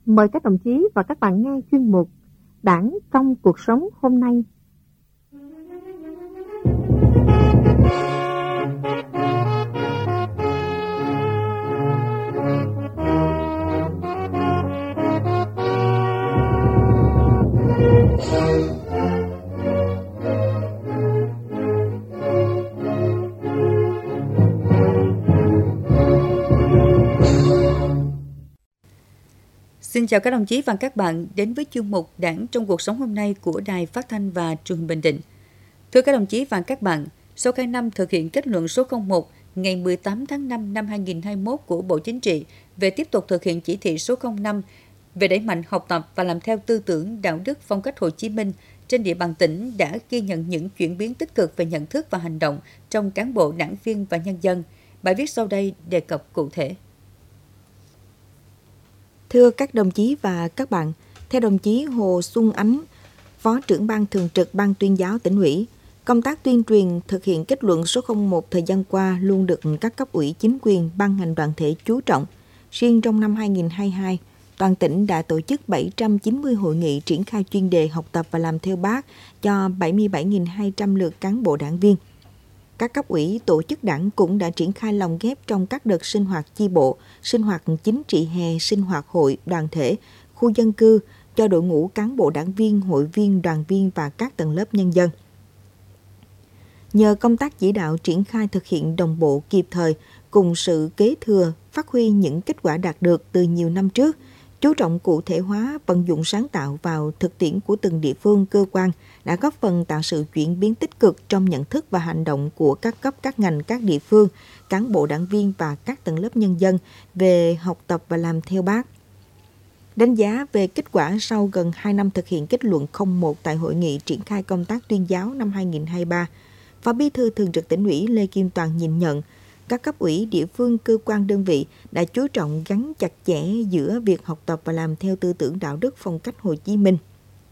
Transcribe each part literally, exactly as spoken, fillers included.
Mời các đồng chí và các bạn nghe chuyên mục Đảng trong cuộc sống hôm nay. Xin chào các đồng chí và các bạn đến với chuyên mục Đảng trong cuộc sống hôm nay của Đài Phát thanh và Truyền hình Bình Định. Thưa các đồng chí và các bạn, sau hai năm thực hiện kết luận số không một ngày mười tám tháng năm năm hai nghìn không trăm hai mươi mốt của Bộ Chính trị về tiếp tục thực hiện chỉ thị số không năm về đẩy mạnh học tập và làm theo tư tưởng đạo đức phong cách Hồ Chí Minh, trên địa bàn tỉnh đã ghi nhận những chuyển biến tích cực về nhận thức và hành động trong cán bộ, đảng viên và nhân dân. Bài viết sau đây đề cập cụ thể. Thưa các đồng chí và các bạn, theo đồng chí Hồ Xuân Ánh, Phó trưởng Ban Thường trực Ban Tuyên giáo Tỉnh ủy, công tác tuyên truyền thực hiện kết luận số không một thời gian qua luôn được các cấp ủy chính quyền, ban ngành đoàn thể chú trọng. Riêng trong năm hai nghìn không trăm hai mươi hai, toàn tỉnh đã tổ chức bảy trăm chín mươi hội nghị triển khai chuyên đề học tập và làm theo Bác cho bảy mươi bảy nghìn hai trăm lượt cán bộ đảng viên. Các cấp ủy, tổ chức đảng cũng đã triển khai lồng ghép trong các đợt sinh hoạt chi bộ, sinh hoạt chính trị hè, sinh hoạt hội, đoàn thể, khu dân cư cho đội ngũ cán bộ đảng viên, hội viên, đoàn viên và các tầng lớp nhân dân. Nhờ công tác chỉ đạo triển khai thực hiện đồng bộ kịp thời cùng sự kế thừa, phát huy những kết quả đạt được từ nhiều năm trước, chú trọng cụ thể hóa, vận dụng sáng tạo vào thực tiễn của từng địa phương, cơ quan đã góp phần tạo sự chuyển biến tích cực trong nhận thức và hành động của các cấp, các ngành, các địa phương, cán bộ đảng viên và các tầng lớp nhân dân về học tập và làm theo Bác. Đánh giá về kết quả sau gần hai năm thực hiện kết luận không một tại hội nghị triển khai công tác tuyên giáo năm hai nghìn không trăm hai mươi ba, Phó Bí thư Thường trực Tỉnh ủy Lê Kim Toàn nhìn nhận, các cấp ủy, địa phương, cơ quan, đơn vị đã chú trọng gắn chặt chẽ giữa việc học tập và làm theo tư tưởng đạo đức phong cách Hồ Chí Minh.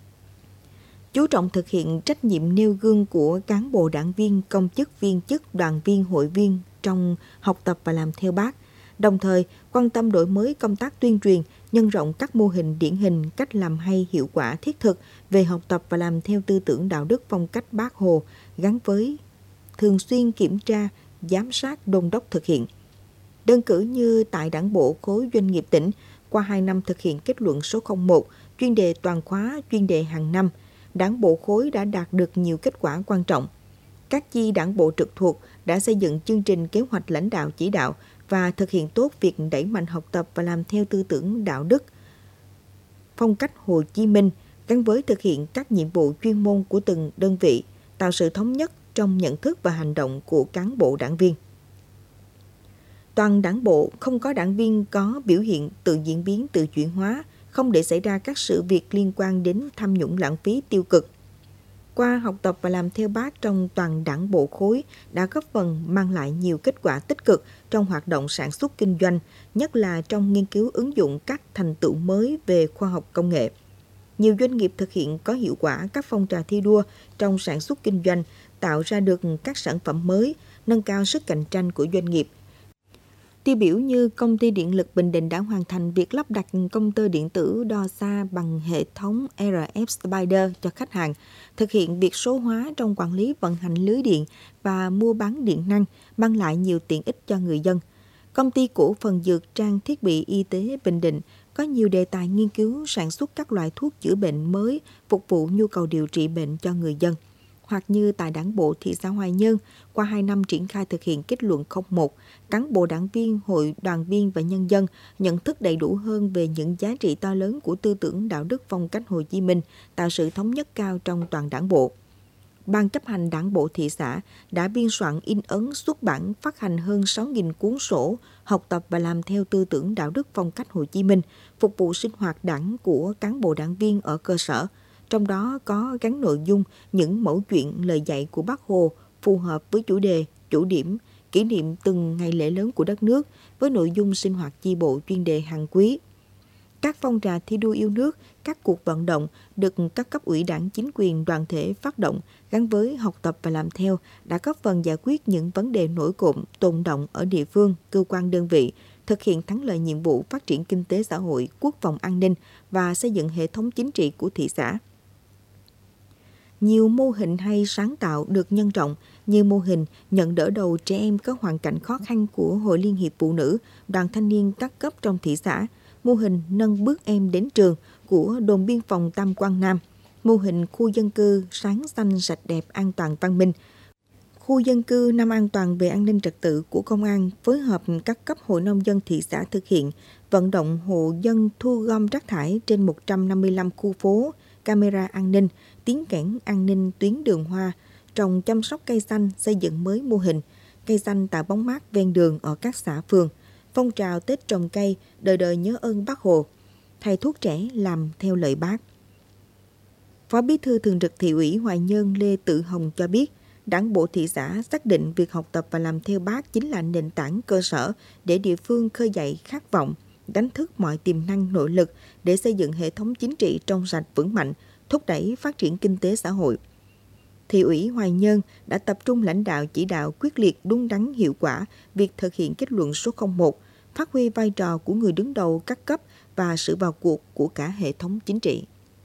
Chú trọng thực hiện trách nhiệm nêu gương của cán bộ đảng viên, công chức, viên chức, đoàn viên, hội viên trong học tập và làm theo Bác, đồng thời quan tâm đổi mới công tác tuyên truyền, nhân rộng các mô hình điển hình, cách làm hay, hiệu quả, thiết thực về học tập và làm theo tư tưởng đạo đức phong cách Bác Hồ, gắn với thường xuyên kiểm tra, giám sát, đôn đốc thực hiện. Đơn cử như tại Đảng bộ khối doanh nghiệp tỉnh, qua hai năm thực hiện kết luận số không một, chuyên đề toàn khóa, chuyên đề hàng năm, Đảng bộ khối đã đạt được nhiều kết quả quan trọng. Các chi đảng bộ trực thuộc đã xây dựng chương trình kế hoạch lãnh đạo chỉ đạo và thực hiện tốt việc đẩy mạnh học tập và làm theo tư tưởng đạo đức phong cách Hồ Chí Minh, gắn với thực hiện các nhiệm vụ chuyên môn của từng đơn vị, tạo sự thống nhất trong nhận thức và hành động của cán bộ đảng viên. Toàn đảng bộ không có đảng viên có biểu hiện tự diễn biến, tự chuyển hóa, không để xảy ra các sự việc liên quan đến tham nhũng, lãng phí, tiêu cực. Qua học tập và làm theo Bác trong toàn đảng bộ khối đã góp phần mang lại nhiều kết quả tích cực trong hoạt động sản xuất kinh doanh, nhất là trong nghiên cứu ứng dụng các thành tựu mới về khoa học công nghệ. Nhiều doanh nghiệp thực hiện có hiệu quả các phong trào thi đua trong sản xuất kinh doanh, tạo ra được các sản phẩm mới, nâng cao sức cạnh tranh của doanh nghiệp. Tiêu biểu như Công ty Điện lực Bình Định đã hoàn thành việc lắp đặt công tơ điện tử đo xa bằng hệ thống rờ ép Spider cho khách hàng, thực hiện việc số hóa trong quản lý vận hành lưới điện và mua bán điện năng, mang lại nhiều tiện ích cho người dân. Công ty cổ phần dược trang thiết bị y tế Bình Định có nhiều đề tài nghiên cứu sản xuất các loại thuốc chữa bệnh mới phục vụ nhu cầu điều trị bệnh cho người dân. Hoặc như tại Đảng bộ thị xã Hoài Nhơn, qua hai năm triển khai thực hiện kết luận không một, cán bộ đảng viên, hội, đoàn viên và nhân dân nhận thức đầy đủ hơn về những giá trị to lớn của tư tưởng đạo đức phong cách Hồ Chí Minh, tạo sự thống nhất cao trong toàn đảng bộ. Ban chấp hành Đảng bộ thị xã đã biên soạn, in ấn, xuất bản, phát hành hơn sáu nghìn cuốn sổ học tập và làm theo tư tưởng đạo đức phong cách Hồ Chí Minh, phục vụ sinh hoạt đảng của cán bộ đảng viên ở cơ sở. Trong đó có gắn nội dung những mẫu chuyện, lời dạy của Bác Hồ phù hợp với chủ đề, chủ điểm, kỷ niệm từng ngày lễ lớn của đất nước với nội dung sinh hoạt chi bộ chuyên đề hàng quý. Các phong trào thi đua yêu nước, các cuộc vận động được các cấp ủy đảng, chính quyền, đoàn thể phát động gắn với học tập và làm theo đã góp phần giải quyết những vấn đề nổi cộm, tồn đọng ở địa phương, cơ quan đơn vị, thực hiện thắng lợi nhiệm vụ phát triển kinh tế xã hội, quốc phòng an ninh và xây dựng hệ thống chính trị của thị xã. Nhiều mô hình hay sáng tạo được nhân rộng như mô hình nhận đỡ đầu trẻ em có hoàn cảnh khó khăn của Hội Liên hiệp Phụ nữ, Đoàn Thanh niên các cấp trong thị xã, mô hình nâng bước em đến trường của đồn biên phòng Tam Quan Nam, mô hình khu dân cư sáng xanh sạch đẹp an toàn văn minh, khu dân cư năm an toàn về an ninh trật tự của công an phối hợp các cấp hội nông dân thị xã thực hiện, vận động hộ dân thu gom rác thải trên một trăm năm mươi lăm khu phố, camera an ninh, tiếng kẽn an ninh tuyến đường hoa, trồng chăm sóc cây xanh, xây dựng mới mô hình, cây xanh tạo bóng mát ven đường ở các xã phường, phong trào Tết trồng cây, đời đời nhớ ơn Bác Hồ, thầy thuốc trẻ làm theo lời Bác. Phó Bí thư Thường trực Thị ủy Hoài Nhơn Lê Tự Hồng cho biết, Đảng bộ thị xã xác định việc học tập và làm theo Bác chính là nền tảng cơ sở để địa phương khơi dậy khát vọng, đánh thức mọi tiềm năng nội lực để xây dựng hệ thống chính trị trong sạch vững mạnh, thúc đẩy phát triển kinh tế xã hội. Thị ủy Hoài Nhơn đã tập trung lãnh đạo chỉ đạo quyết liệt đúng đắn hiệu quả việc thực hiện kết luận số không một, phát huy vai trò của người đứng đầu các cấp và sự vào cuộc của cả hệ thống chính trị.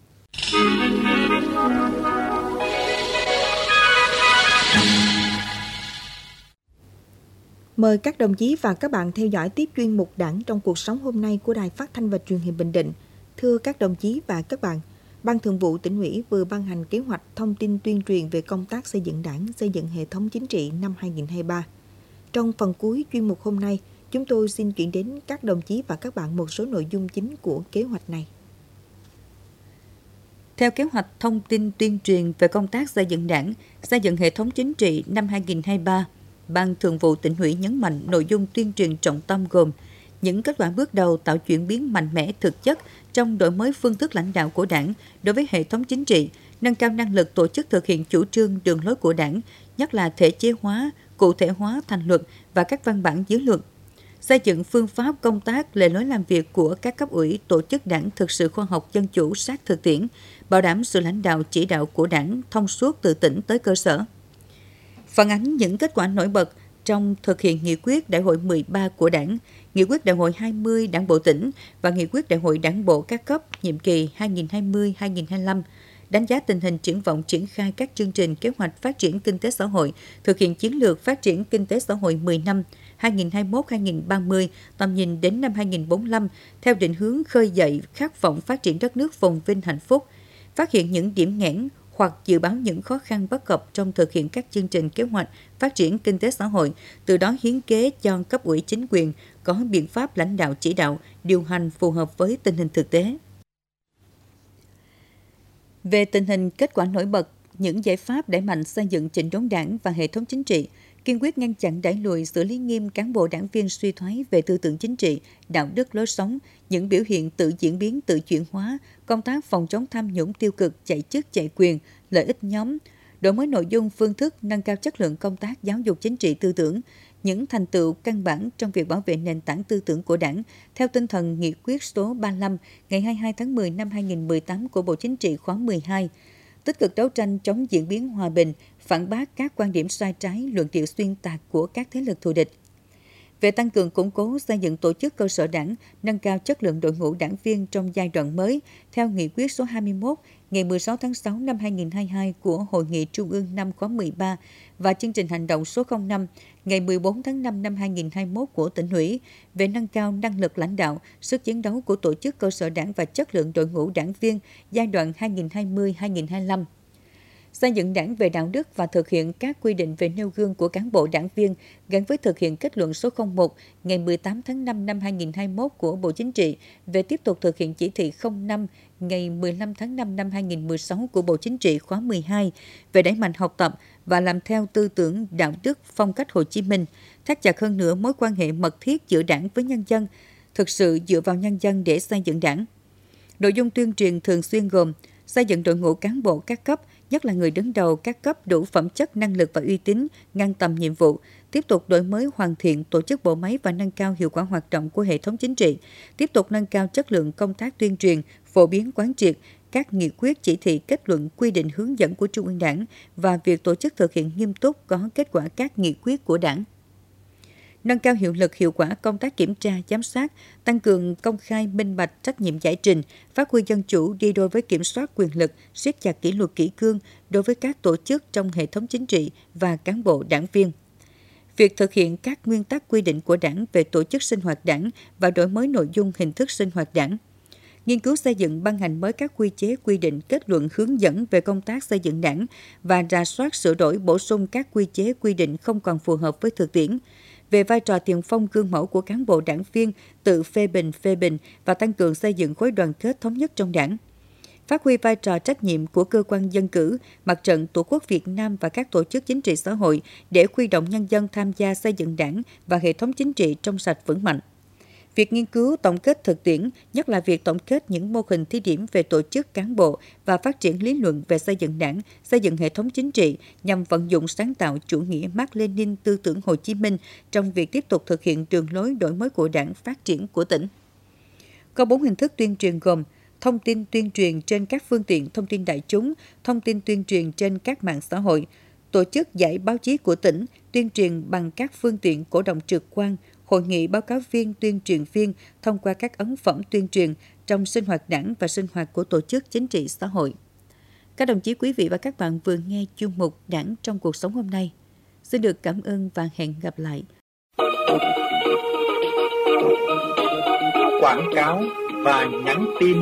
Mời các đồng chí và các bạn theo dõi tiếp chuyên mục Đảng trong cuộc sống hôm nay của Đài Phát thanh và Truyền hình Bình Định. Thưa các đồng chí và các bạn, Ban Thường vụ Tỉnh ủy vừa ban hành kế hoạch thông tin tuyên truyền về công tác xây dựng Đảng, xây dựng hệ thống chính trị năm hai không hai ba. Trong phần cuối chuyên mục hôm nay, chúng tôi xin chuyển đến các đồng chí và các bạn một số nội dung chính của kế hoạch này. Theo kế hoạch thông tin tuyên truyền về công tác xây dựng Đảng, xây dựng hệ thống chính trị năm hai không hai ba, Ban Thường vụ Tỉnh ủy nhấn mạnh nội dung tuyên truyền trọng tâm gồm những kết quả bước đầu tạo chuyển biến mạnh mẽ thực chất trong đổi mới phương thức lãnh đạo của Đảng đối với hệ thống chính trị, nâng cao năng lực tổ chức thực hiện chủ trương đường lối của Đảng, nhất là thể chế hóa, cụ thể hóa thành luật và các văn bản dưới luật. Xây dựng phương pháp công tác, lề lối làm việc của các cấp ủy, tổ chức Đảng thực sự khoa học, dân chủ, sát thực tiễn, bảo đảm sự lãnh đạo chỉ đạo của Đảng thông suốt từ tỉnh tới cơ sở. Phản ánh những kết quả nổi bật trong thực hiện nghị quyết Đại hội mười ba của Đảng, nghị quyết Đại hội hai mươi Đảng bộ tỉnh và nghị quyết Đại hội Đảng bộ các cấp nhiệm kỳ hai nghìn không trăm hai mươi đến hai nghìn không trăm hai mươi lăm, đánh giá tình hình triển vọng triển khai các chương trình kế hoạch phát triển kinh tế xã hội, thực hiện chiến lược phát triển kinh tế xã hội mười năm hai nghìn không trăm hai mươi mốt đến hai nghìn không trăm ba mươi, tầm nhìn đến năm hai nghìn không trăm bốn mươi lăm, theo định hướng khơi dậy khát vọng phát triển đất nước phồn vinh hạnh phúc, phát hiện những điểm nghẽn hoặc dự báo những khó khăn bất cập trong thực hiện các chương trình kế hoạch phát triển kinh tế xã hội, từ đó hiến kế cho cấp ủy chính quyền có biện pháp lãnh đạo chỉ đạo, điều hành phù hợp với tình hình thực tế. Về tình hình kết quả nổi bật, những giải pháp đẩy mạnh xây dựng chỉnh đốn Đảng và hệ thống chính trị, kiên quyết ngăn chặn đẩy lùi xử lý nghiêm cán bộ đảng viên suy thoái về tư tưởng chính trị, đạo đức lối sống, những biểu hiện tự diễn biến tự chuyển hóa, công tác phòng chống tham nhũng tiêu cực, chạy chức chạy quyền, lợi ích nhóm, đổi mới nội dung phương thức, nâng cao chất lượng công tác giáo dục chính trị tư tưởng, những thành tựu căn bản trong việc bảo vệ nền tảng tư tưởng của Đảng theo tinh thần nghị quyết số ba mươi lăm ngày hai mươi hai tháng mười năm hai nghìn không trăm mười tám của Bộ Chính trị khóa mười hai, tích cực đấu tranh chống diễn biến hòa bình, phản bác các quan điểm sai trái, luận điệu xuyên tạc của các thế lực thù địch. Về tăng cường củng cố xây dựng tổ chức cơ sở Đảng, nâng cao chất lượng đội ngũ đảng viên trong giai đoạn mới, theo nghị quyết số hai mươi mốt ngày mười sáu tháng sáu năm hai nghìn không trăm hai mươi hai của Hội nghị Trung ương năm khóa mười ba và chương trình hành động số không năm ngày mười bốn tháng năm năm hai nghìn không trăm hai mươi mốt của Tỉnh ủy về nâng cao năng lực lãnh đạo, sức chiến đấu của tổ chức cơ sở Đảng và chất lượng đội ngũ đảng viên giai đoạn hai nghìn không trăm hai mươi đến hai nghìn không trăm hai mươi lăm. Xây dựng Đảng về đạo đức và thực hiện các quy định về nêu gương của cán bộ đảng viên gắn với thực hiện kết luận số không một ngày mười tám tháng năm năm hai nghìn không trăm hai mươi mốt của Bộ Chính trị về tiếp tục thực hiện chỉ thị không năm ngày mười lăm tháng năm năm hai nghìn không trăm mười sáu của Bộ Chính trị khóa mười hai về đẩy mạnh học tập và làm theo tư tưởng đạo đức phong cách Hồ Chí Minh, thắt chặt hơn nữa mối quan hệ mật thiết giữa Đảng với nhân dân, thực sự dựa vào nhân dân để xây dựng Đảng. Nội dung tuyên truyền thường xuyên gồm xây dựng đội ngũ cán bộ các cấp, nhất là người đứng đầu các cấp đủ phẩm chất, năng lực và uy tín, ngang tầm nhiệm vụ, tiếp tục đổi mới hoàn thiện tổ chức bộ máy và nâng cao hiệu quả hoạt động của hệ thống chính trị, tiếp tục nâng cao chất lượng công tác tuyên truyền, phổ biến quán triệt các nghị quyết, chỉ thị, kết luận, quy định hướng dẫn của Trung ương Đảng và việc tổ chức thực hiện nghiêm túc có kết quả các nghị quyết của Đảng. nâng cao hiệu lực hiệu quả công tác kiểm tra, giám sát, tăng cường công khai, minh bạch, trách nhiệm giải trình, phát huy dân chủ đi đôi với kiểm soát quyền lực, siết chặt kỷ luật kỷ cương đối với các tổ chức trong hệ thống chính trị và cán bộ đảng viên. Việc thực hiện các nguyên tắc quy định của Đảng về tổ chức sinh hoạt Đảng và đổi mới nội dung hình thức sinh hoạt Đảng. Nghiên cứu xây dựng ban hành mới các quy chế quy định, kết luận hướng dẫn về công tác xây dựng Đảng và rà soát sửa đổi bổ sung các quy chế quy định không còn phù hợp với thực tiễn. Về vai trò tiền phong gương mẫu của cán bộ đảng viên tự phê bình, phê bình và tăng cường xây dựng khối đoàn kết thống nhất trong Đảng. Phát huy vai trò trách nhiệm của cơ quan dân cử, Mặt trận Tổ quốc Việt Nam và các tổ chức chính trị xã hội để huy động nhân dân tham gia xây dựng Đảng và hệ thống chính trị trong sạch vững mạnh. Việc nghiên cứu tổng kết thực tiễn, nhất là việc tổng kết những mô hình thí điểm về tổ chức cán bộ và phát triển lý luận về xây dựng Đảng, xây dựng hệ thống chính trị nhằm vận dụng sáng tạo chủ nghĩa Mác Lênin, tư tưởng Hồ Chí Minh trong việc tiếp tục thực hiện đường lối đổi mới của Đảng, phát triển của tỉnh. Có bốn hình thức tuyên truyền gồm thông tin tuyên truyền trên các phương tiện thông tin đại chúng, thông tin tuyên truyền trên các mạng xã hội, tổ chức giải báo chí của tỉnh, tuyên truyền bằng các phương tiện cổ động trực quan, hội nghị báo cáo viên, tuyên truyền viên thông qua các ấn phẩm tuyên truyền trong sinh hoạt Đảng và sinh hoạt của tổ chức chính trị xã hội. Các đồng chí, quý vị và các bạn vừa nghe chuyên mục Đảng trong cuộc sống hôm nay. Xin được cảm ơn và hẹn gặp lại. Quảng cáo và nhắn tin.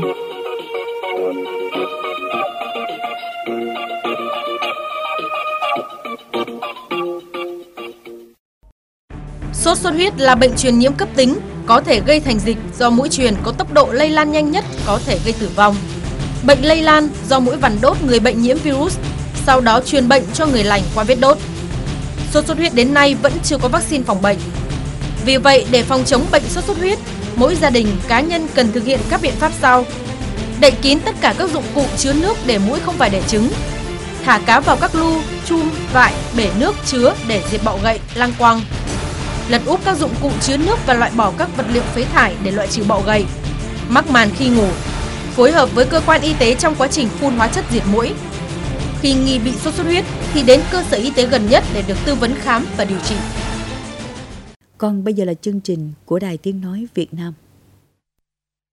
Sốt xuất huyết là bệnh truyền nhiễm cấp tính, có thể gây thành dịch do muỗi truyền có tốc độ lây lan nhanh nhất, có thể gây tử vong. Bệnh lây lan do muỗi vằn đốt người bệnh nhiễm virus, sau đó truyền bệnh cho người lành qua vết đốt. Sốt xuất huyết đến nay vẫn chưa có vaccine phòng bệnh. Vì vậy, để phòng chống bệnh sốt xuất huyết, mỗi gia đình, cá nhân cần thực hiện các biện pháp sau. Đậy kín tất cả các dụng cụ chứa nước để muỗi không phải đẻ trứng. Thả cá vào các lu, chum, vại, bể nước chứa để diệt bọ gậy, lăng quăng. Lật úp các dụng cụ chứa nước và loại bỏ các vật liệu phế thải để loại trừ bọ gậy. Mắc màn khi ngủ. Phối hợp với cơ quan y tế trong quá trình phun hóa chất diệt muỗi. Khi nghi bị sốt xuất huyết thì đến cơ sở y tế gần nhất để được tư vấn khám và điều trị. Còn bây giờ là chương trình của Đài Tiếng Nói Việt Nam.